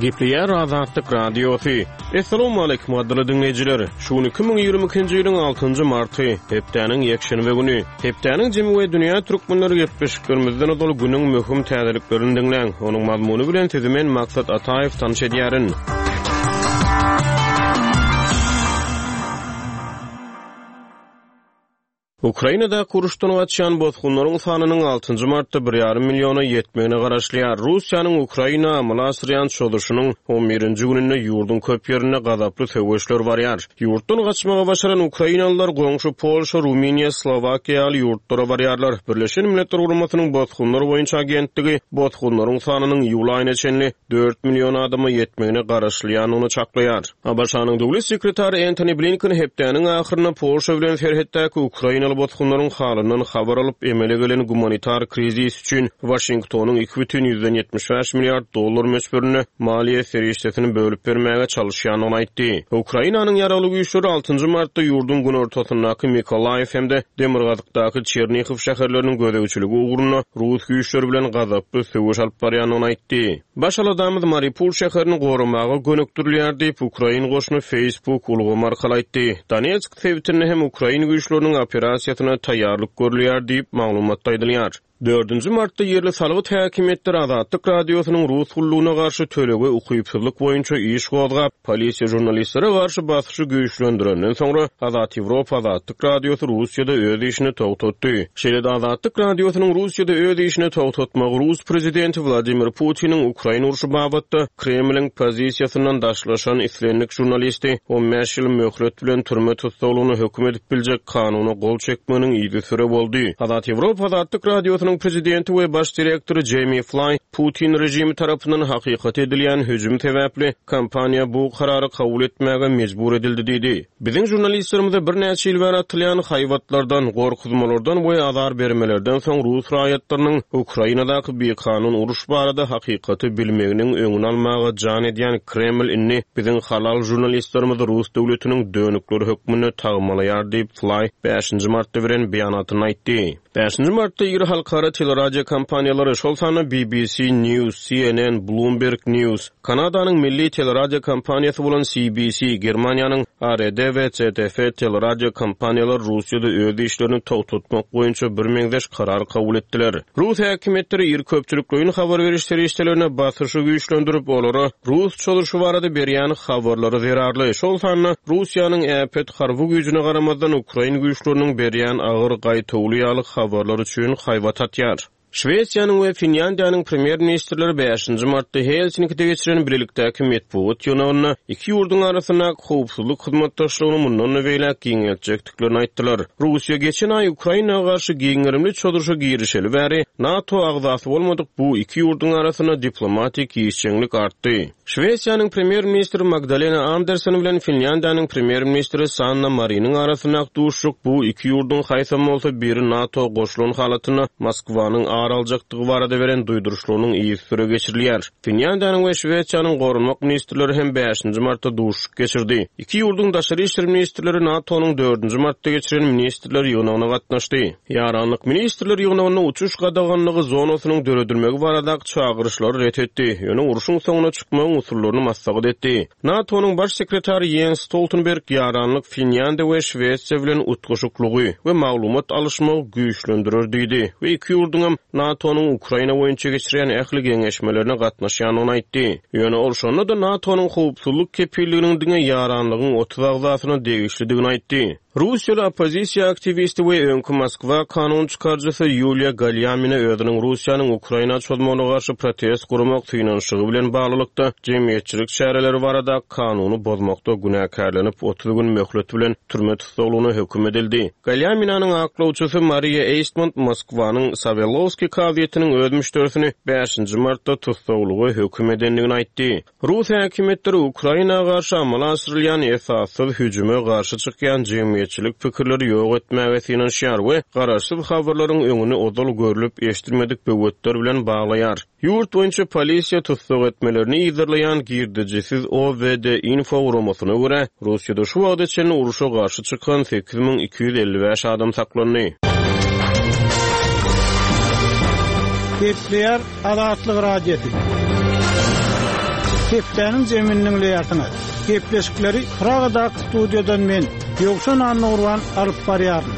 Gepleyer Azatlyk Radiosu. Assalamu alaykum adly dinleyijiler. Şuny 2022-nji ýylyň 6-njy marty, hepdeniň ýekşenbe güni. Hepdeniň jemy we dünýä türkmenleri gepleşiklerimizden ol günüň möhüm täzeliklerini dinleň. Onuň mazmuny bilen sizimen Maksat Ataev tanış edýärin. Ukrainada kuruşdan geçen bozgunlaryň sanynyň 6-njy martda 1,5 milyona ýetmegine garaşlýar. Russiýanyň Ukraina amalasyryň çoluşynyň 11-nji gününde ýurdun köp ýerine gazaply söwüşler barýar. Ýurtdan gaçmaga başaran Ukrainalılar goňşy Polşa, Ruminiýa, Slowakiýa ýurtlara barýarlar. Birleşen Milletler Guramasynyň bozgunlary boýunça agentligi bozgunlaryň sanynyň ýyl aýyna çenli 4 milyon adama ýetmegine garaşlýanyny çaklaýar. Abaşanyň döwlet sekretary Antony Blinken hepdeniň ahyryna Polşa bilen Ferhetdäki Ukraina bozgunlaryň halynyň habar alyp emele gelen humanitar krizis üçin Washingtonyň 2,75 milliard dollar meşberine maliýe serişdesini bölüp bermäge çalışýanyny aýtdy. Ukrainanyň ýaraly güýçleri 6-njy martda ýurdun gün ortasyndaky Mykolaiv hemde Demirgazykdaky Çernihiv şäherleriniň gödäwçiligi ugruna Rus güýçleri bilen gazaply söwüş alyp barýanyny aýtdy. Başaladamyz Mariupol şäherini goramaga gönükdirilýär diýip Ukraina goşuny Facebook ulgamy arkaly aýtdy. Donetsk sewtini hem Ukraina güýçleriniň operasiýasyna taýýarlyk görülýär diýip maglumatda aýdylýar. 4-nji martda ýerli salgyt häkimetleri Azatlyk Radiosynyň Rus gullugyna garşy töleге ukypsızlyk boýunça iş gozgap, polisiýa jurnalistlere garşy basyşy güýçlendirenden soňra Azat Ýewropa Azatlyk Radiosu Russiýada öz işini togtatdy. Şeýle Azatlyk Radiosynyň Russiýada öz işini togtatmagy Rus prezidenti Vladimir Putiniň Ukraina uruşy babatda Kremliň pozisiýasyndan daşlaşan islenlik jurnalisti 15 ýyl möhlet bilen türme tutsagyny hökm edip biljek kanuny gol çekmeniň ýygy süre boldy. Azat Ýewropa Azatlyk Radiosynyň prezidenti we baş direktori Jamie Fly Putin rejimi tarapyndan hakykat edilýän hüjüm sebäpli kompaniýa bu karary kabul etmäge mejbur edildi diýdi. Biziň jurnalistlerimize bir näçe ýyl bäri atylýan haýwatlardan, gorkuzmalardan we azar bermelerden soň Rus raýatlarynyň Ukrainadaky bir kanun uruş barada hakykaty bilmeginiň öňüni almaga jan edýän Kreml inni biziň halal jurnalistlerimiz Rus döwletiniň dönükleri hökmüne tagmalaýar diýip Fly 5-nji martda beren beýanatyny aýtdy. 5-nji martda ýyl halkara teleradio kompaniýalary şol sany BBC News, CNN, Bloomberg News, Kanadanyň milli teleradio kompaniýasy bolan CBC, Germaniýanyň ARD we ZDF teleradio kompaniýalary Russiýada öz işlerini togtatmak boýunça bir meňzeş karar kabul etdiler. Rus häkimetleri ýer köpçülikligiň habar beriş serişdelerine basyşy güýçlendirip olara Rus çoluşy barada berýän habarlary zerarly. Şol sany Russiýanyň äpet harby güýjüne garamazdan Ukraina güýçleriniň berýän agyr gaýtawly ýaly habarlar üçin haýwat atýar. Şwesiýanyň we Finlandiýanyň premier ministrleri 5-nji martda Helsinki'de geçiren birlikdäki medpuat ýygynyna iki ýurdun arasyna howpsuzlyk hyzmatdaşlygyny mundan öwelä giňeltjekdiklerini aýtdylar. Russiýa geçen ay Ukrainaga garşy giňerimli çodurşa girişeli bäri NATO agzasy bolmadyk bu iki ýurdun arasyna diplomatik ýeşçilik artdy. Şwesiýanyň premier ministri Magdalena Andersson bilen Finlandiýanyň premier ministri Sanna Marinyň arasyna duşuk bu iki ýurdun haýsam bolsa biri NATO goşulan halatyna Moskwanyň araljakdygy barada beren duýduruşlarynyň iýi süre geçirilýär. Finlandiýanyň we Şwesiýanyň gorunmak ministrleri hem 5-nji martda duşuk geçirdi. Iki ýurdun daşary işler ministrleri NATO'nyň 4-nji martda geçiren ministrler ýygynyna gatnaşdy. Ýaranlyk ministrler ýygynyna uçuş gadaganlygy zonasynyň döredilmegi barada çağırışlary ret etdi. Ýöne uruşyň soňuna çykmagyň usullaryny maslahat etdi. NATO'nyň baş sekretary Jens Stoltenberg ýaranlyk Finlandiýa we Şwesiýa bilen utgaşyklygy we maglumat alışmagy güýçlendirir diýdi. We iki ýurdun NATO'nun Ukraina boýunça geçiren ähli geňeşmelerine gatnaşýanyny aýtdy. Ýöne ol şonda da NATO'nun howpsuzlyk kepilliginiň diňe ýaranlygyň 30 agzasyna degişlidigini aýtdy. Russiýa opozisiýa aktivisti we öňkü Moskwa kanun çykarjysy Yulia Galyamina özüniň Russiýanyň Ukraina çözmegine garşy protest gurmak tüýnanşygy bilen baglykda jemgyýetçilik şäherleri barada kanuny bozmakda günäkärlenip 30 gün möhlet bilen türme tutsagyny hökm edildi. Galyaminanyň aklawçysy Maria Eastman Moskwanyň Savelovski kawiýetiniň öz müşterisini 5-nji martda tutsagyny hökm edenligini aýtdy. Rus häkimetleri Ukrainaga garşy amala asyrylýan esassyz hüjüme garşy çykýan jemgyýetçilik pikirleri ýok etmäge synanýar we garaşsyz habarlaryň öňüni odal görülip eşitilmedik böwetler bilen baglaýar. Ýurt boýunça polisiýa tutsak etmelerini ýygyrlaýan girdijisiz OVD info urumasyna görä Russiýada şu wagtda çenli uruşa garşy çykan 8255 adam saklandy. Gepleyer Azatlyk Radiosu. Keptäniň jeminiň leýatyna. Gepleşikleri Pragada studiýadan men Ýogşan Anurwan alyp barýarym.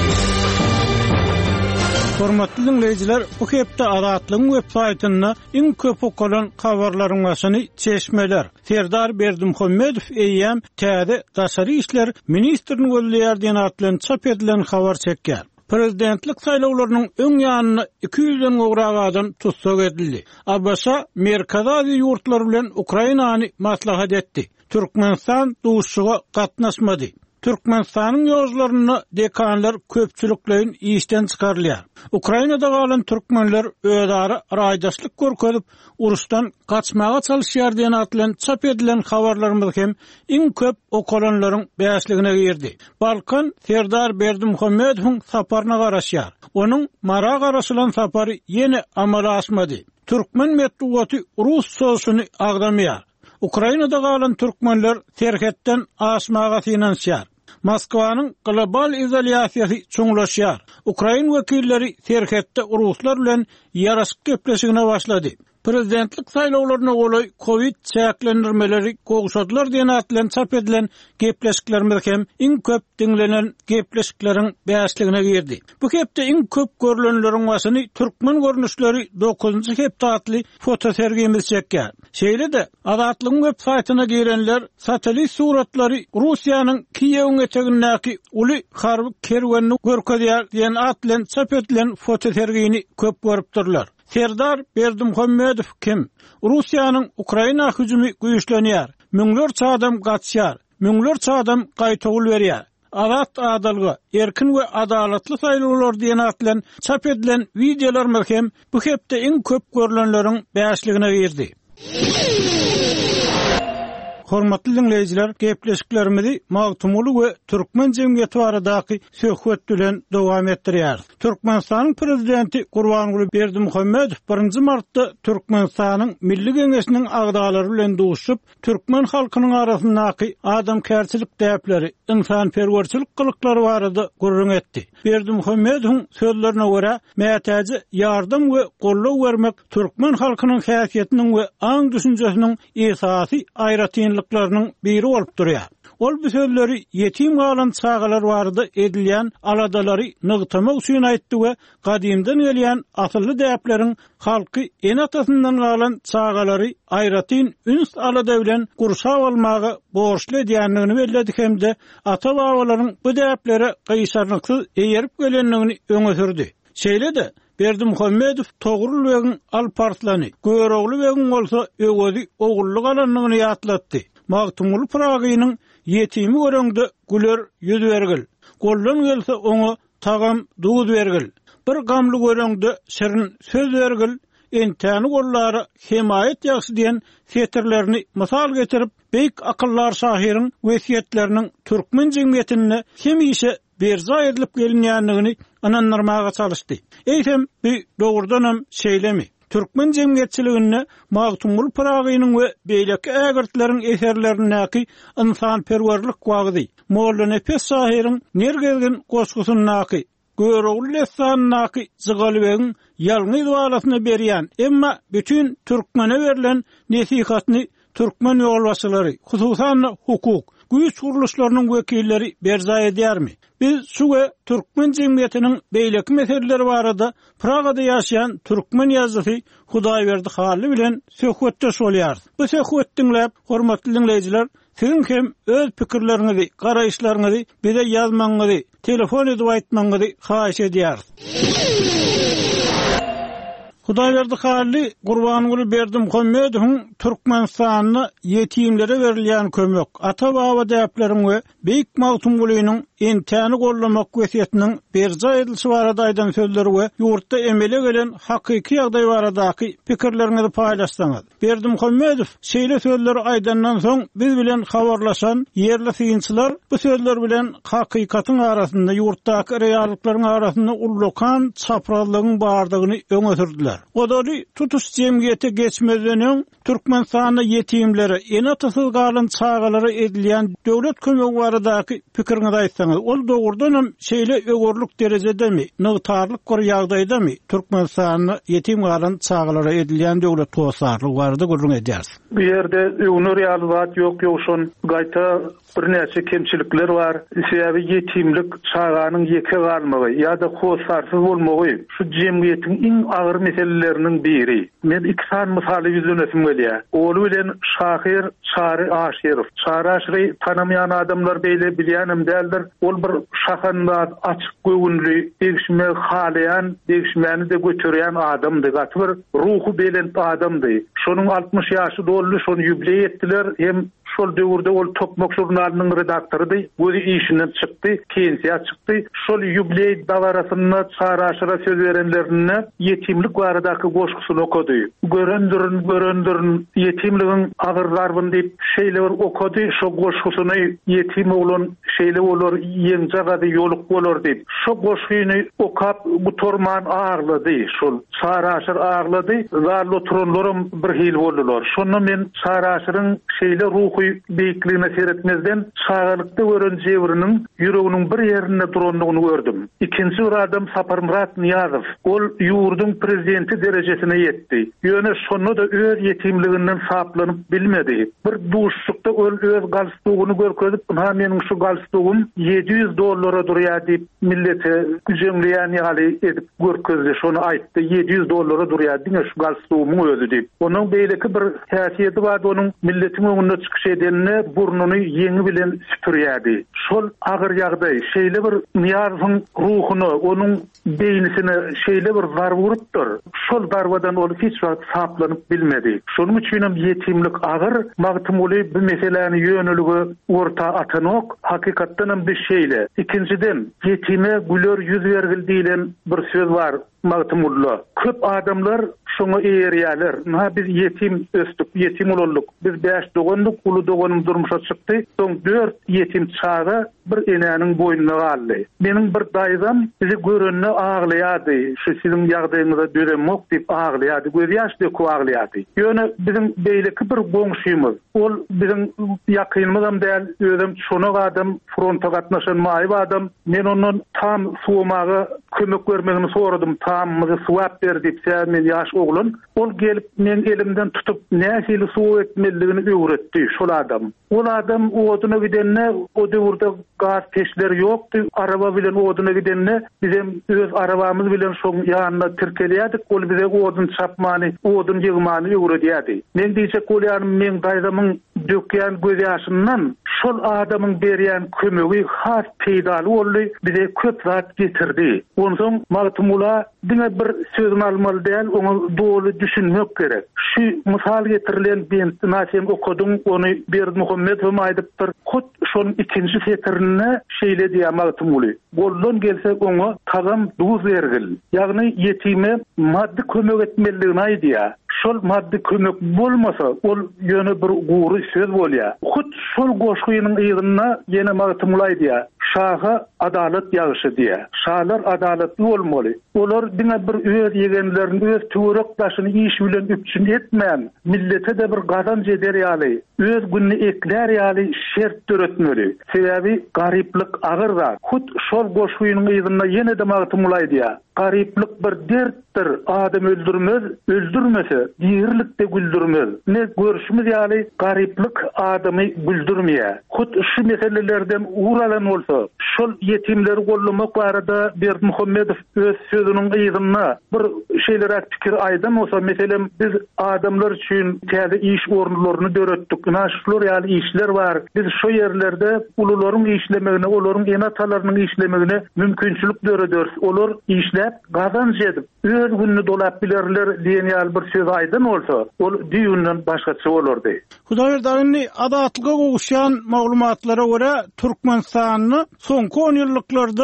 Hormatly dinleýijiler, bu hepde Azatlyň web-saýtyna iň köp okulan habarlaryň başyny çeşmeler. Serdar Berdimuhammedow eýýäm täze daşary işler ministriniň gözleýär diýen atlan çap edilen habar çekýär. Prezidentlik saýlawlarynyň öň ýanyna 200-den gowrak adam tutsak edildi. Abasa Merkazawy ýurtlar bilen Ukrainany maslahat etdi. Türkmenistan duşuga gatnaşmady. Türkmenistanyň ýozlaryny dekanlar köpçüliklerin işden çykarylýar. Ukrainada galan türkmenler özara raýdaşlyk görkezip urusdan gaçmaga çalışýar diýen atlan çap edilen habarlarymyz hem iň köp okulanlaryň bäşligine girdi. Balkan Serdar Berdimuhammedowyň saparyna garaşýar. Onuň mara garaşylan sapary ýene amala aşmady. Türkmen metbuaty rus sosuny agdamýar. Ukrainada galan türkmenler terhetden aşmaga finansiýar. Moskwanyň global izolýasiýasy çoňlaşýar. Ukrain wekilleri terhetde ruslar bilen ýaraşyk gepleşigine başlady. Prezidentlik saýlawlaryna golay Covid çäklendirmeleri gowşadylar diýen atlan çap edilen gepleşiklerimiz hem iň köp dinlenen gepleşikleriň bäşligine girdi. Bu hepde iň köp görülenleriň başyny türkmen görnüşleri 9-njy hepde atly fotosergimiz çekýär. Şeýle-de Azatlyň web-saýtyna girenler satelit suratlary Russiýanyň Kiýewiň etegindäki uly harby kerwanyny görkezýär diýen atlan çap edilen fotosergini köp görüpdirler. Serdar Berdimuhammedow kim? Russiýanyň Ukraina hüjümi güýçlenýär. Müňlerçe adam gaçýar. Müňlerçe adam gaýtagul berýär. Azat adalgy, erkin we adalatly saýlawlar diýen atlan çap edilen videolar hem bu hepde iň köp görülenleriň bäşligine girdi. Hormatly dinleýijiler, gepleşiklerimizi Magtumuly we Türkmen jemgyýeti baradaky söhbet bilen dowam etdirýär. Türkmenistanyň prezidenti Gurbanguly Berdimuhammedow 1 martda Türkmenistanyň Milli Geňeşiniň agdalary bilen duşup, türkmen halkynyň arasyndaky adamkärçilik däpleri, insanperwerçilik gylyklary barada gurrun etdi. Berdimuhammedowyň sözlerine görä, mätäji ýardym we gollaw bermek türkmen halkynyň häsiýetiniň we aň düşünjesiniň esasy aýratynlyklarynyň biri bolup durýar. Ol bu sözleri yetim galan çağalar barada edilýän aladalary nygtamak üçin aýtdy we gadymdan gelýän asylly däpleriň halky en atasyndan galan çağalary aýratyn üns alada bilen gursap almagy borçly diýenligini bellädi hemde ata-babalaryň bu däplere gysarlyksy eýerip gelenligini öňe sürdi. Şeýle-de Berdimuhammedow togrul wegiň alpartlany, görogly wegiň bolsa öwedi ogullyk alanlygyny ýatlatdy. Magtumuly Pragynyň yetimi görüňde güler ýüz bergil. Gollan gelse oňa tagam duz bergil. Bir gamly görüňde şirin söz bergil. Entäni gollary himayet ýaksy diýen fetirlerini mysal getirip, beýik akyllar şahyryň wesiýetleriniň türkmen jemgyýetine hemişe berza edilip gelinýänligini anandyrmaga çalışdy. Eýsem bu dogrudanam şeýlemi? Türkmen jemgyýetçiligine Magtumuly Pragynyň we beýleki ägirtleriň eserlerindäki insanperwerlik wagdy, Molla Nefes şahyryň nergelgin goşgusynyňky, görogly lesanyňky zygalybegiň ýalňy dualasyna berýän, emma bütün türkmene berilen nesihatny türkmen ýolbaşçylary, hususan hukuk, güýç guruluşlarynyň wekilleri berza edýärmi? Biz şu we türkmen jemgyýetiniň beýleki meseleleri barada Pragada ýaşaýan türkmen ýazgysy Hudaýberdi Haly bilen söhbetde bolýar. Bu söhbet dinläp, hormatly dinleýijiler, siziň hem öz pikirleriňizi, garaýşlaryňyzy bize ýazmaňyzy, telefon edip aýtmaňyzy haýyş edýär. Hudaýberdi Haly Gurbanguly Berdimuhammedowyň Türkmenistanyna yetimlere berilýän kömek, ata-baba däpleriň we beýik Magtumulynyň entäni gollamak wesiýetiniň berza edilişi barada aýdan sözleri we ýurtda emele gelen hakyky ýagdaý baradaky pikirleriňizi paýlaşsaňyz. Berdimuhammedow şeýle sözleri aýdandan soň biz bilen habarlaşan ýerli synçylar bu sözler bilen hakykatyň arasynda, ýurtdaky reallyklaryň arasynda ullukan çaprazlygyň bardygyny öňe sürdiler. Odaly tutuş jemgyýeti geçmezden Türkmenistanyň yetimlere, en atasy galan çağalary edilýän döwlet kömegi baradaky pikiriňizi aýtsaňyz. etseňiz, ol dogurdanam şeýle ögörlük derejedemi, nygtarlyk gor ýagdaýdamy Türkmenistanyny ýetim galan çağlara edilýän döwlet tosarlygy barada gurrun edýärsiz. Bu ýerde öňür ýaly ýok şon gaýta bir näçe kemçilikler bar. Sebäbi ýetimlik çağanyň ýeke galmagy ýa-da hosarsyz bolmagy şu jemgyýetiň iň agyr meseleleriniň biri. Men iki san misaly ýüzünesim gelýär. Oly bilen Şahir Çary Aşerow. Çary Aşerow tanamayan adamlar beýle bilýänim däldir. Ol bir şahanda açyk göwünli, degişme halayan, degişmeni de götürýän adamdy. Gatbyr ruhu belent adamdy. Şonuň 60 ýaşy doldy, şonu ýübiley etdiler. Hem şol döwürde ol Tokmak jurnalynyň redaktorydy. Gözi işinden çykdy, kensiýa çykdy. Şol ýübiley dawarasyna Çary Aşerow söz berenlerine ýetimlik baradaky goşgusyny okudy. Göröndirin ýetimligiň agyr garbyn diýip şeýle bir okudy. Şo goşgusyny ýetim bolan şeýle bolar, ýeňje gady ýoluk bolar diýip. Şo goşgusyny okap bu torman ağırlady. Şol Çary Aşerow ağırlady. Zalda oturanlarym bir hil boldular. Şonu men Çary Aşerowyň şeýle ruhy beýikligine seretmezden şagalykda gören jewriniň ýüreginiň bir ýerinde duranlygyny gördüm. Ikinji bir adam Saparmurat Niýazow. Ol ýurdun prezidenti derejesine ýetdi. Ýöne şonu da öz ýetimliginden saplanyp bilmedi. Bir duşlukda ol öz galstugyny görkezip, "Ha meniň şu galstugum $700 durýar" diýip millete güjemleýän ýaly edip görkezdi. Şonu aýtdy, $700 durýar diňe şu galstugumyň özü diýip. Onuň beýleki bir häsiýeti bar, onuň milletiň öňünde çykyş edenine burnuny ýeňi bilen süpürýärdi. Şol agyr ýagdaý şeýle bir Niýazowyň ruhuny, onuň beýnisine şeýle bir zarb urupdyr. Şol darbadan ol hiç wagt saplanyp bilmedi. Şonuň üçin hem ýetimlik agyr, magtymly bu meseleni ýöneligi orta atanok, hakykatdan hem bir şeýle. İkinciden, ýetime güler ýüz bergil diýilen bir söz bar. Magtymully. Köp adamlar şoňa eýerýärler. "Ha biz ýetim östük, ýetim bolduk. Biz 5 dogandyk, uly doganym durmuşa çykdy. Soň 4 ýetim çaga bir enäniň boýnuna galdy. Meniň bir daýzam bizi görenne aglaýardy. Şu siziň ýagdaýyňyza dörenmok diýip aglaýardy. Göz ýaş döküp aglaýardy. Ýöne bizim beýleki bir goňşymyz. Ol bizim ýakynymyzam däl, özüm şonu adam fronta gatnaşan maýyp adam. Men onuň tam suwmagy kömek bermegini soradym. Tamamyzy suwap ber diýip men ýaş oglun. Ol gelip men elimden tutup näçeli suw etmeligini öwretdi şol adam. Ol adam oduna gidenne, o döwürde gaz peşleri ýokdy. Araba bilen oduna gidenne bizim öz arabamyz bilen şoň ýanyna tirkelýärdik. Ol bize odun çapmany, odun ýygmany öwredýärdi. Men diýjek bolýarym, men daýzamyň dökýän göz ýaşyndan şol adamyň berýän kömegi has peýdaly boldy, bize köp zat getirdi. Onsoň magtymula diňe bir sözüm almaly däl, onu dogry düşünmek gerek. Şu misal getirilen ben okudum, onu Berdimuhammedow aýdypdyr. Hut şonuň ikinji setirine şeýle diýär magtymly. Goldan gelse onu tagam duz bergil. Ýagny ýetime maddi kömek etmeligini aýdýar. Şol maddi kömek bolmasa, ol ýöne bir gury söz bolýar. Hut şol goşgynyň ýygyna ýene magtymly aýdýar. Şaha adalet ýagyşy diýär. Şahlar adaletli bolmaly. Olar diňe bir öz ýegenlerini, öz töwerekdaşyny iş bilen üpçün etmän, millete de bir gazanç eder ýaly, öz günni ekler ýaly şert töretmeli. Sebäbi garyplyk agyrda. Hut şol goşgynyň ýygyna ýene de magtymly aýdýar. Garyplyk bir dertdir. Adam öldürmez, öldürmese diýerlik de güldürmez. Ne görüşimiz ýaly garyplyk adamy güldürmeýär. Hut şu meselelerden uralan bolsa, şol ýetimleri gollamak barada Berdimuhammedow öz sözüniň ýygyna bir şeýler pikir aýdan bolsa, meselem biz adamlar üçin täze iş orunlaryny döretdik. Naşlar ýaly işler bar. Biz şu ýerlerde ulularyň işlemegine, olaryň enatalarynyň işlemegine mümkinçilik dörederiz. Olar işläp gazanç edip öz günni dolap bilerler diýen ýaly bir söz aýdan bolsa, ol diýünden başgaça bolardy. Hudaýerdagyny adatlyga gowuşan maglumatlara görä Türkmenistanyny soňky 10 ýyllyklarda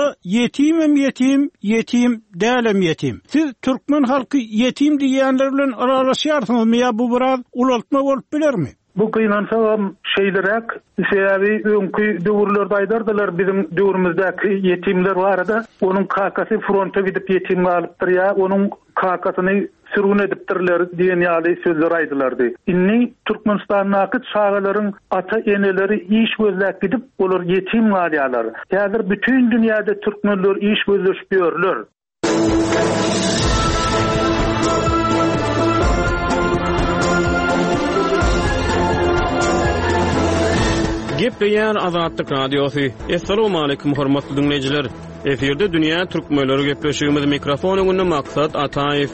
ýetim dälem ýetim. Siz türkmen halky ýetim diýenler bilen aralaşýarsyňyzmy ýa bu biraz ulaltma bolup bilermi? Bu kıynansam şeylerek, sebäbi öňkü döwürlerde aýdardylar, bizim döwrümizdäki ýetimler barada, onun kakasy fronta gidip ýetim alypdyr ýa, onun kakasyny sürgün edipdirler diýen ýaly sözler aýdylardy. Inni Türkmenistanyň çağalaryň ata eneleri iş gözläp gidip olar yetim galýalar. Häzir bütün dünýäde türkmenler iş gözläşip ýörler. Gepleýär Azatlyk Radiosu. Assalamu alaykum hormatly dinleýijiler. Eferde dünýä türkmenleri gepleşigimiz mikrofon öňünde Maksat Ataýew.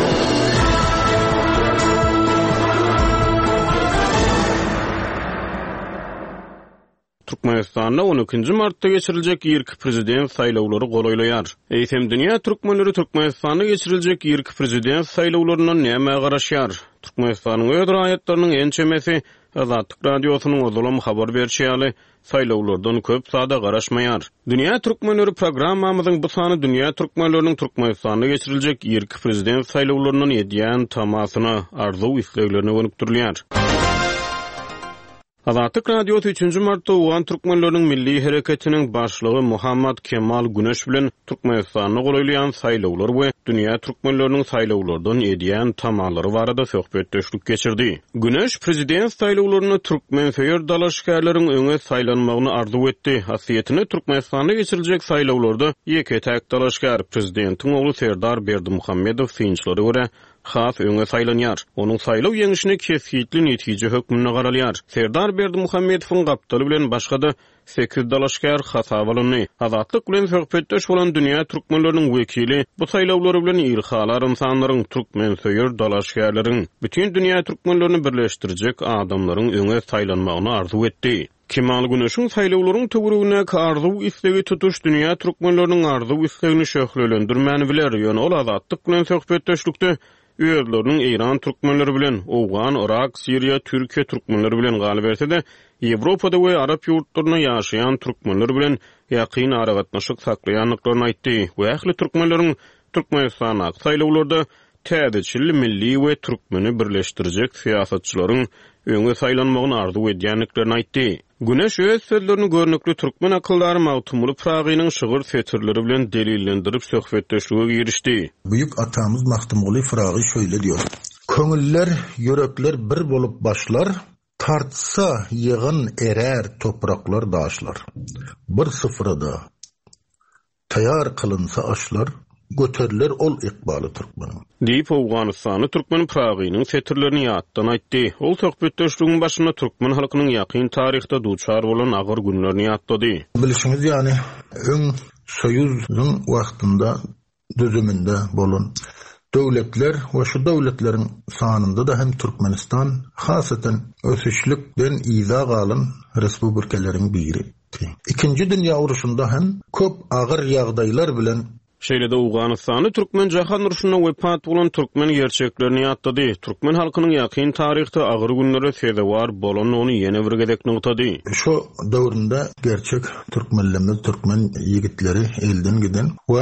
Türkmenistanda 12-nji martda geçiriljek ýerki prezident saýlawlary golaýlaýar. Eýsem dünýä türkmenleri Türkmenistanda geçiriljek ýerki prezident saýlawlarynyň näme garaşýar? Türkmenistanyň öz raýatlarynyň ençemesi Azatlyk Radiosynyň ozulam habar berýäli saýlawlardan köp sada garaşmaýar. Dünýä türkmenleri programmamyzyň bu sany dünýä türkmenleriniň Türkmenistanda geçiriljek ýerki prezident saýlawlarynyň edýän tamasyna arzuw isleglerini gönükdirýär. Azatlyk Radiosu 3-nji martda ugan türkmenleriniň milli hereketiniň başlygy Muhammad Kemal Güneş bilen Türkmenistanyň golaýlayan saýlawlar we dünýä türkmenleriniň saýlawlardan edýän tamalary barada söhbetdeşlik geçirdi. Güneş prezident saýlawlaryny türkmen feýer dalaşgärleriň öňe saýlanmagyny arzuw etdi. Hasyýetini Türkmenistanda geçiriljek saýlawlarda ýeke täk dalaşgär prezidentiň ogly Serdar Berdimuhammedow synçlary görä has öňe saýlanýar. Onuň saýlaw ýeňişine kesgitli netije hökmüne garalýar. Serdar Berdimuhammedowyň gapdaly bilen başga da 8 dalaşgär hasabalyny. Azatlyk bilen söhbetdeş bolan dünýä türkmenleriniň wekili bu saýlawlary bilen ilhalar insanlaryň türkmen söýür dalaşgärleriň bütün dünýä türkmenlerini birleşdirjek adamlaryň öňe saýlanmagyny arzuw etdi. Kemal Güneşiň saýlawlaryň töweregine arzuw istegi tutuş dünýä türkmenleriniň arzuw istegini şöhlelendirmäni biler. Ýöne ol azatlyk bilen söhbetdeşlikde özleriniň İran türkmenleri bilen, Owgan, Irak, Siriýa, Türkiýe türkmenleri bilen galyp etse-de, Ýewropada we Arap ýurtlaryna ýaşaýan türkmenler bilen ýakyn aragatnaşyk saklaýanlyklaryny aýtdy. Bu ähli türkmenleriň Türkmenistana saýlawlarda täzeçili milli we türkmeni birleşdirjek siýasatçylaryň öňe saýlanmagyny arzuw edýänliklerini aýtdy. Güneş öz sözlerini görnükli türkmen akıllary Mawtumul Pragynyň şygyr fetirleri bilen delillendirip söhbetdeşlige girişdi. Büyük atamız Mawtumul Pragy şöyle diyor: "Köňüller, yürekler bir bolup başlar, tartsa yığın erer topraklar daşlar. Bir sıfırada tayar kılınsa aşlar, göterilir ol ikbalı Türkmenin." Diýip Awganystany türkmen Pragynyň fetirlerini ýatdan aýtdy. Ol söhbetdeşligiň başynda türkmen halkynyň ýakyn taryhda duçar bolan agyr günlerini ýatdy. Bilişiňiz ýani öň Soýuzyň wagtynda düzüminde bolan döwletler we şu döwletleriň sanynda da hem Türkmenistan hasaten ösüşlükden iza galan respublikalariň biri. Ikinji dünýä uruşunda hem köp agyr ýagdaýlar bilen Şeýlede Awganystany türkmen jahan uruşuna wepat bolan türkmen gerçeklerini ýatdy. Türkmen halkynyň ýakyn taryhda agyr günlere sebäwar bolan ony ýene bir gedek noktady. Şu döwründe gerçek türkmenlerimiz, türkmen ýigitleri elden giden we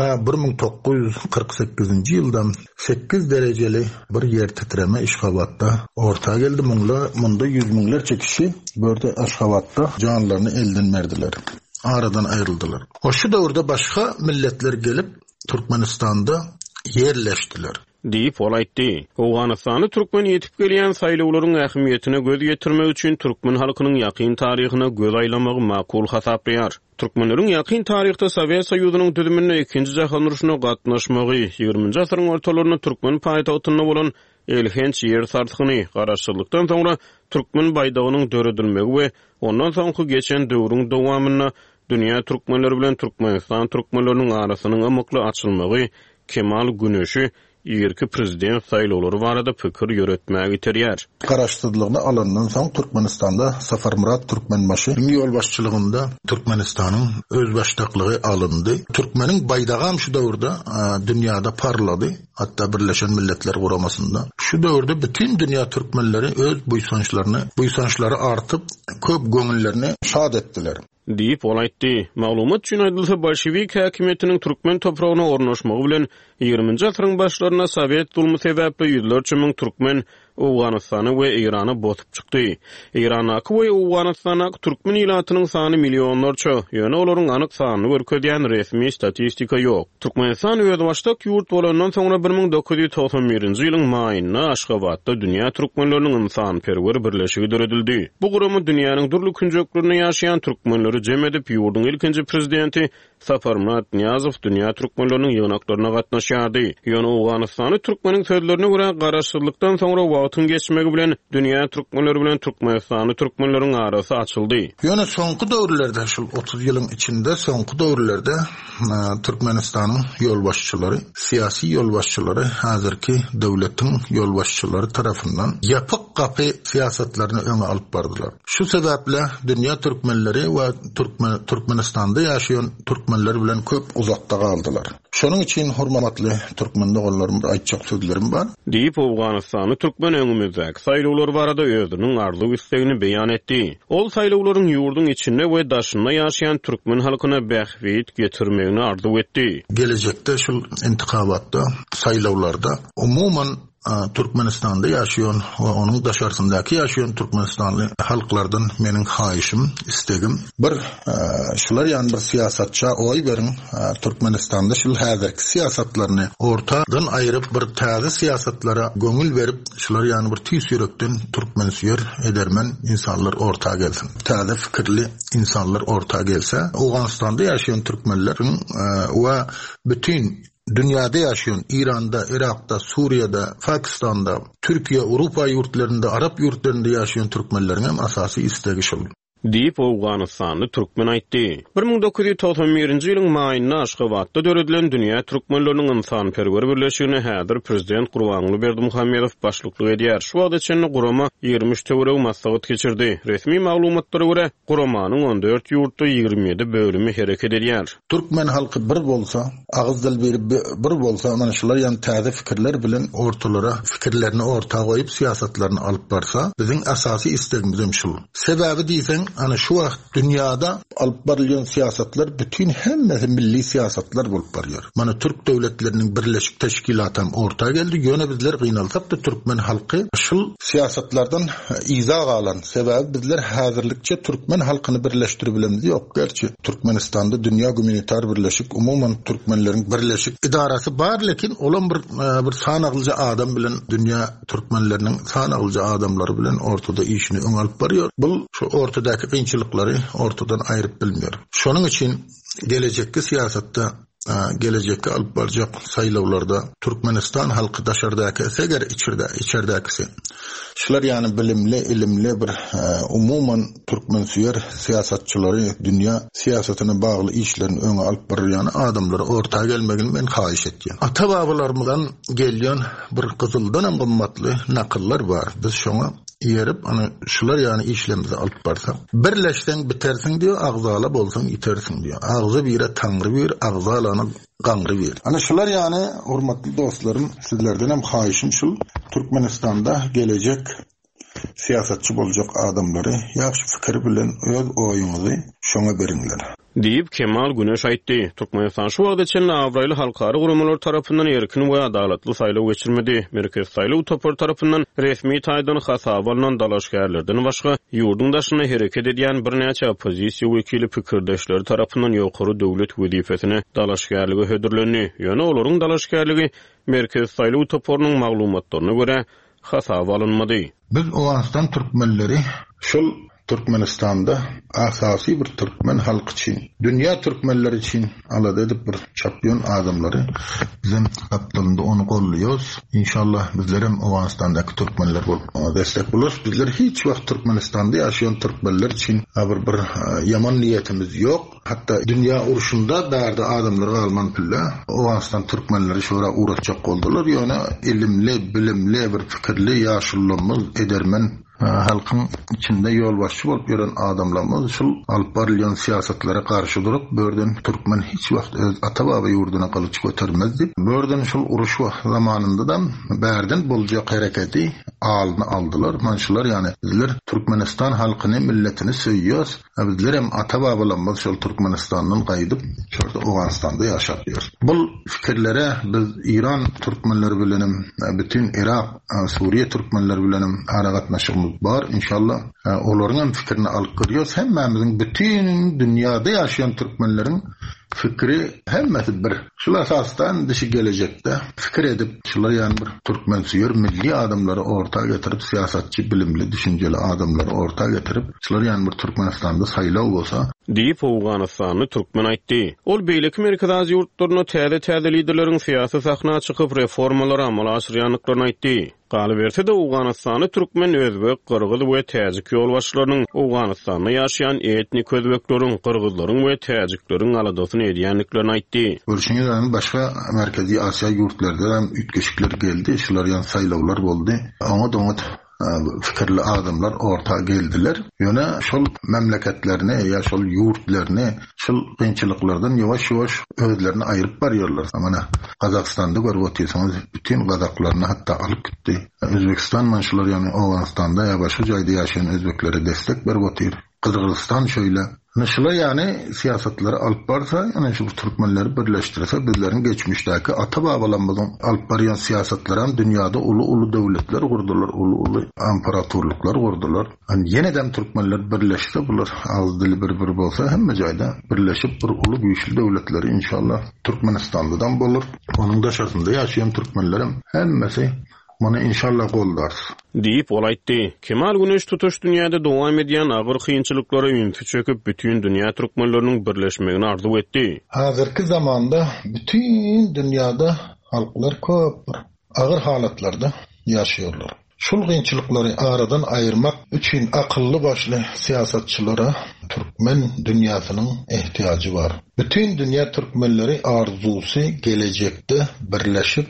1948-nji ýyldan 8 derejeli bir ýer titreme Aşgabatda orta geldi. Munda 100 miňlerçe kişi börde Aşgabatda janlaryny elden berdiler. Aradan ayrıldılar. O şu döwürde başga milletler gelip Türkmenistanda yerleştiler. Diýip ol aýtdy. Awganystany türkmen ýetip gelýän saýlawlaryň ähmiýetine göz ýetirmek üçin türkmen halkynyň ýakyn taryhyna göz aýlamagy makul hasaplaýar. Türkmenleriň ýakyn taryhda Sowet Soýuzynyň düzümine 2-nji jahan uruşyna gatnaşmagy 20-nji asyryň ortalaryna türkmen paýtagtyna bolan Elhenç ýer sartygyny garaşdyrlykdan soňra türkmen baýdagynyň döredilmegi we ondan soňky geçen döwrüň dowamyna dünýä türkmenleri bilen Türkmenistan türkmenleriniň arasynyň amykly açylmagy Kemal Güneşi ýerki prezident saýlawlary barada pikir ýöretmäge iterýär. Garaşdyrlygyny alandan soň Türkmenistanda Safarmurat Türkmenbaşyň ýol başçylygynda Türkmenistanyň öz başdaklygy alındy. Türkmeniň baýdagam şu döwürde dünýäde parlady. Hatta Birleşen Milletler Guramasynda. Şu döwürde bütün dünýä türkmenleri öz buýsançlary artyp köp göňüllerini şad etdiler. diýip olaytdy. Maglumat üçin aýdylsa, Bolşewik häkimetiniň türkmen topragyna ornaşmagy bilen 20-nji asyryň başlaryna Sowet zulmy sebäpli ýüzlerçe müň türkmen Awganystany we Irany botup çykdy. Iranaky we Awganystanaky türkmen ilatynyň sany millionlarça, ýöne olaryň anyk sanyny görkezýän resmi statistika ýok. Türkmenistan öz başlyk ýurt bolandan soňra 1991-nji ýylyň maýyna Aşgabatda dünýä türkmenleriniň insanyperwer birleşigi döredildi. Bu gurumy dünýäniň durly künjeklerinde ýaşaýan türkmenleri jem edip ýurduň ilkinji prezidenti Saparmurat Niyazow dünýä türkmenleriniň ýygnaklaryna gatnaşýardy. Ýöne Awganystany türkmeniň sözlerine görä garaşdyrlykdan soňra wagtyň geçmegi bilen dünýä türkmenleri bilen Türkmenistany türkmenleriň arasy açyldy. Ýöne soňky döwürlerde şol 30 ýylyň içinde soňky döwürlerde Türkmenistanyň ýolbaşçylary, siyasi ýolbaşçylary häzirki döwletiň ýolbaşçylary tarapyndan ýapyk gapy siýasatlaryny öňe alyp bardylar. Şu sebäple dünýä türkmenleri we Türkmenistanda ýaşaýan türkmenler bilen köp uzakda kaldylar. Şonuň üçin hormatly türkmen dogalaryň bir aýtjak sözlerim bar. Diýip Awganystany türkmen öňümizdäki saýlawlar barada özüniň arzuw islegini beýan etdi. Ol saýlawlaryň ýurdun içinde we daşynda ýaşaýan türkmen halkyna bähwit getirmegini arzuw etdi. Gelecekde şol intikabatda, saýlawlarda umumyň Türkmenistan'da yaşayan ve onun daşarısındaki yaşayan Türkmenistanlı halklardan benim haýyşym, istegim bir şular yani bir siyasatça oy verin Türkmenistan'da şul häzirki siyasatlaryny ortadan aýryp bir täze siyasatlara göňül berip şular yani bir tüýsürekden türkmensüýer edermen insanlar ortaga gelsin. Täze fikirli insanlar ortaga gelse Awganystanda yaşayan Türkmenlerin ve bütün dünyada yaşayan İran'da, Irak'ta, Suriye'de, Pakistan'da, Türkiye, Avrupa yurtlarında, Arap yurtlarında yaşayan Türkmenlerin hem asası istegi şol. Diýip Awganystanly türkmen aýtdy. 1991-nji ýylyň maýyna Aşgabatda döredilen dünýä türkmenleriniň insanyperwer birleşigine häzir prezident Gurbanguly Berdimuhammedow başlyklyk edýär. Şu wagt içinde gurama 23 töwereg maslahat geçirdi. Resmi maglumatlara görä guramanyň 14 ýurtda 27 bölümi hereket edýär. Türkmen halky bir bolsa, agyz dil berip bir bolsa, mana şular ýani täze fikirler bilen ortalara fikirlerini ortaga goýup siýasatlaryny alyp barsa, biziň asasy istegimiz hem şul. Sebäbi diýsen, ana şu wagt dünýäde alyp barylýan siýasatlar bütün hemmesi milli siýasatlar bolup barýar. Mana Türk döwletleriniň birleşik teşkilaty hem ortaga geldi. Ýöne bizler gynalsak da türkmen halky şul siýasatlardan iza galan. Sebäbi bizler häzirlikçe türkmen halkyny birleşdirip bilemiz ýok. Gerçi Türkmenistanda dünýä gumanitar birleşik umumyň türkmenleriň birleşik idarasy bar, lekin olan bir sanaglyca adam bilen dünýä türkmenleriniň sanaglyca adamlary bilen ortada işini öňe alyp barýar. Bu şu ortada kynçylyklary ortadan aýryp bilmiyor. Şonuň üçin gelecekki siýasatda gelecekki alyp barjak saýlawlarda Türkmenistan halky daşardaky eger içerdäkisi. Şular yani bilimli, ilimli bir umumyň türkmensüýer siýasatçylary dünýä siýasatyna bagly işlerini öňe alyp barýan adamlar ortaga gelmegini men haýyş etdim. Ata-babalarymyzdan gelýän bir gyzyldan hem gymmatly nakyllar bar. Biz şoňa yerip ana şular yani işlemimizi alıp barsak birleşsen bitersin diyor, agzala bolsan itersin diyor. Agzı bire tangry bir, agzalany gangry bir. Ana şular yani hormatly dostlarım, sizlerden hem haýyşym şul, Türkmenistanda gelecek siýasatçy boljak adamlary ýaşy fikir bilen öz oýuňuzy şoňa beriňler. Diýip Kemal Güneş aýtdy. Türkmenistan şu wagt içinde awraýly halkary gurumlar tarapyndan erkin we adalatly saýlaw geçirmedi. Merkez saýlaw topar tarapyndan resmi taýdan hasabalynan dalaşgärlerden başga ýurdun daşyna hereket edýän bir näçe opozisiýa wekili pikirdeşleri tarapyndan ýokary döwlet wezifesine dalaşgärligi hödürlendi. Ýöne olaryň dalaşgärligi merkez saýlaw toparynyň maglumatlaryna görä hasabalynmady. Biz Awganistan türkmenleri şol Türkmenistan'da asasi bir Türkmen halkı için, dünya Türkmenleri için alad edip bir çapyon adamları bizim kaptalında onu kolluyoruz. İnşallah bizler hem Awganistan'daki Türkmenler destek buluruz. Bizler hiç vakt Türkmenistan'da yaşayan Türkmenler için bir yaman niyetimiz yok. Hatta dünya uruşunda derdi adamları alman pille Awganistan Türkmenleri şora uğraşacak oldular. Yani ilimli, bilimli, bir fikirli yaşıllığımız edermen halkın içinde yolbaşçı bolup gören adamlarımız şul alyp barylýan siýasatlara karşı durup börden Türkmen hiç wagt öz ata-baba ýurduna galyç götermezdi. Börden şul uruş zamanında da bärden boljak hereketi aldılar. Manşular yani bizler Türkmenistan halkyny, milletini söýýüyoruz. Bizler hem ata-babalarymyz şol Türkmenistandan gaýdyp şurada Awganistanda ýaşapýar. Bu fikirlere biz İran Türkmenleri bilenim, bütün Irak, Suriye Türkmenleri bilenim aragatnaşygymyz bar. İnşallah olaryň hem fikirini alyp görýüyoruz. Hemmemizin bütün dünyada ýaşaýan Türkmenlerin fikri hemmesi bir. Şular asasdan dişi gelecekte fikir edip şular yani bir Türkmen süýür milli adamları ortağa getirip siyasatçı, bilimli, düşünceli adamları ortağa getirip şular yani bir Türkmenistan'da saýlaw bolsa diýip Awganystany türkmen aýtdy. Ol beýleki merkezi ýurtlaryna täze liderleriň syýasy sahna çykyp reformalary amala aşyrýanlyklaryny aýtdy. Galyberse de Awganystany türkmen, özbek, kyrgyz we täjik ýolbaşçylarynyň Awganystanda ýaşaýan etnik özbekleriň, kyrgyzlaryň we täjikleriň aladasyny edýänliklerini aýtdy. Ölçüňizden başga Merkezi Asiýa ýurtlarynda hem ütgeşikler geldi, şular ýan saýlawlar boldy. Oňa fikirli adamlar ortağa geldiler. Ýöne şol memleketlerini ýa şol ýurtlaryny şol kynçylyklardan ýawaş-ýawaş özlerini aýryp barýarlar. Mana Kazakstanda görüp bütün Kazaklaryny hatta alyp gitdi. Özbekistan manşular ýani Awganystanda ýa başga joyda ýaşaýan özbeklere destek berip otyr. Kırgızistan şöyle. Şular yani siyasetleri alıp barsa, yani şu Türkmenleri birleştirirse bizlerin geçmişteki ata-babalarımızın alıp barayan siyasetlerin dünyada ulu devletler kurdular, ulu imparatorluklar kurdular. Yani yeniden Türkmenler birleşse, bunlar ağız dili bir olsa hem mecayda birleşip bir ulu güçlü devletleri inşallah Türkmenistan'dan bulur. Onun daşasında yaşayan Türkmenlerin hemmesi bunu inşallah gollar. Diýip olaýtdy. Kemal Güneş tutuş dünýäde dowam edýän agyr kynçylyklary ünsi çöküp bütün dünýä türkmenleriniň birleşmegini arzu etdi. Hazırki zamanda bütün dünyada halklar köp agyr halatlarda ýaşaýarlar. Şol kynçylyklary aradan aýyrmak üçin akylly başly siýasatçylara Türkmen dünýäsiniň ihtiýaçy bar. Bütün dünýä türkmenleri arzusy gelecekde birleşip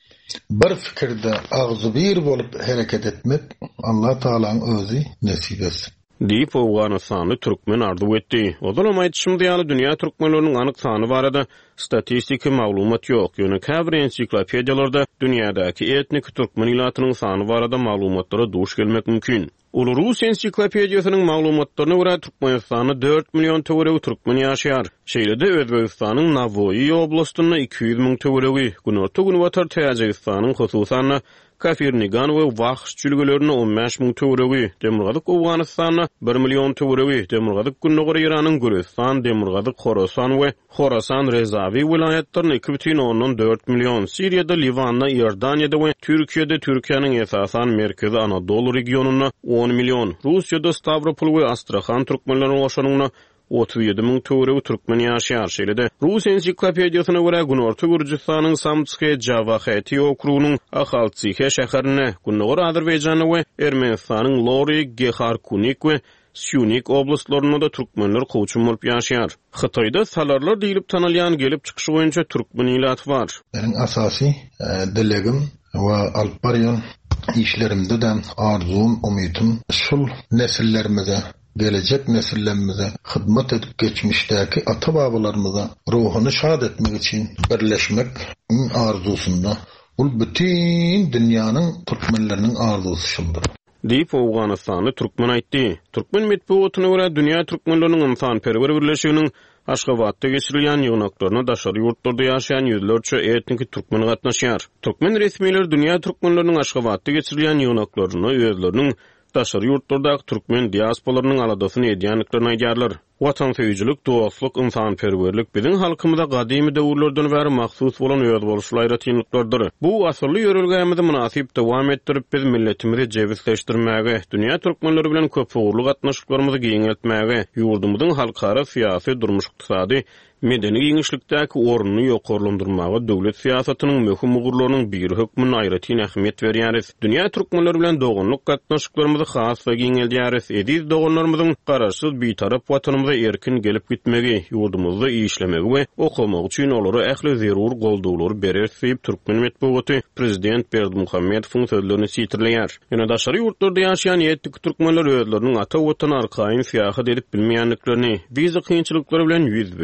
bir fikirde ağzı bir bolup hareket etmek Allah Taala'nın özü nesip etsin. Diýip Awganystany türkmen arzu etdi. Odalam aýtşym diýaly dünýä türkmenleriniň anyk sany barada statistiki maglumat ýok. Ýöne käbir ensiklopediýalarda dünýädäki etnik türkmen ilatynyň sany barada maglumatlara duş gelmek mümkin. Ulu Rus ensiklopediýasynyň maglumatlaryna görä Türkmenistanda 4 million töweregi türkmen ýaşaýar. Şeýlede Özbekistanyň Navoiy oblastyna 200 000 töweregi, Günorta Günbatar Täjikistanyň hususan Kafirnigan we Wahş çülgelerini 15 000 töweregi, Demirgazyk Awganystanyň 1 million töweregi, Demirgazyk Günnogary Iranyň Gürestan, Demirgazyk Khorasan we Khorasan Rezavi vilayatlaryny 2,4 million, Siriýada, Liwanda, Iordaniýada we Türkiýede Türkiýanyň esasan merkezi Anadolu regionuny 10 million, Russiýada Stavropol we Astrakhan türkmenleriniň oşanyňy 37 000 töweregi türkmen ýaşaýar. Şeýlede Rus ensiklopediýasyna görä Günorta Gürjistanyň Samtskaya Javakhati okrugynyň Akhaltsihe şäherine, Günnogary Azerbaýjany we Ermenistanyň Lori, Gekharkunik we Syunik oblastlaryna da türkmenler goýçum bolup ýaşaýar. Hytaýda salarlar diýilip tanalýan gelip çykyşy boýunça türkmen ilaty bar. Meniň asasy dilegim we alyp barýan işlerimde de arzum, umytym şol nesillerimize, gelecek nesillerimize hizmet edip geçmişteki ata-babalarımıza ruhunu şad etmek için birleşmek arzusunda. Bu bütün dünyanın Türkmenlerinin arzusu şundur. Diýip Awganystany türkmen aýtdy. Türkmen medeniýetyne görä dünýä türkmenleriniň insanperwer birleşiginiň Aşgabatda geçirilýän ýygnaklaryna daşary ýurtlarda ýaşaýan ýüzlerçe etnik türkmen gatnaşýar. Türkmen resmiýetleri dünýä türkmenleriniň Aşgabatda geçirilýän ýygnaklaryny özleriniň daşary ýurtlardaky türkmen diasporalarynyň aladasyny edýänliklerini aýdýarlar. Watansöýçilik, dostluk, insanperwerlik biziň halkymyzda gadymy döwürlerden bäri mahsus bolan ýozboluşly aýratynlyklardyr. Bu asyrly ýörelgämizi münasip dowam etdirip biz milletimizi jewizleşdirmäge, dünýä türkmenleri bilen köp ugurly gatnaşyklyrymyzy giňeltmäge, ýurdumyzyň halkara syýasy, durmuş ykdysady, medeni giňişlikdäki orunyny ýokarlandyrmaga döwlet siýasatynyň möhüm ugurlarynyň bir hökmüne aýratyn ähmiýet berýäris. Dünýä türkmenleri bilen doganlyk gatnaşyklarymyzy has we giňelýäris. Ediz doganlarymyzyň garaşsyz bitarap watanymyza erkin gelip gitmegi, ýurdumyzda işlemegi we okumak üçin olary ähli zerur goldawlary berer diýip türkmen medeniýeti prezident Berdimuhammedowyň sözlerini sitirleýär. Ýöne daşary ýurtlarda ýaşaýan etnik türkmenler özleriniň ata watany arkaýyn syýahat edip bilmeýänliklerini, bizi kynçylyklary bilen ýüzbe-ýüz bolýan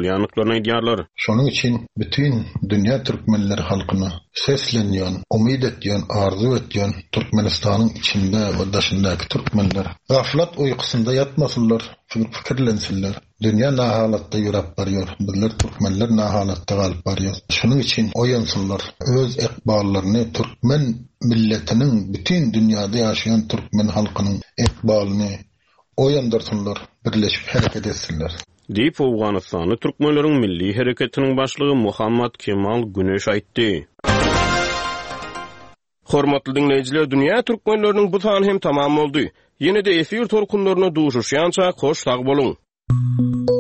ýanyklarına edýärler. Şonuň üçin bütün dünýä türkmenleri halkyna seslenýän, umyt etýän, arzu etýän Türkmenistanyň içinde we daşyndaky türkmenler gaflat uýkusynda ýatmasynlar, fikirlensinler. Dünýä nahalatda ýürep barýar. Bizler türkmenler nahalatda galyp barýar. Şonuň üçin oýansynlar, öz ekballaryny türkmen milletiniň bütün dünýäde ýaşaýan türkmen halkynyň ekbalyny oýandyrsynlar, birleşip hereket etsinler. Diýip Awganystany türkmenleriň milli hereketiniň başlygy Muhammad Kemal Güneş aýtdy. Hormatly dinleýijiler, dünýä türkmenleriniň bu sany hem tamam boldy. Ýene-de efir torkunlaryna duşuşýança hoş sag boluň.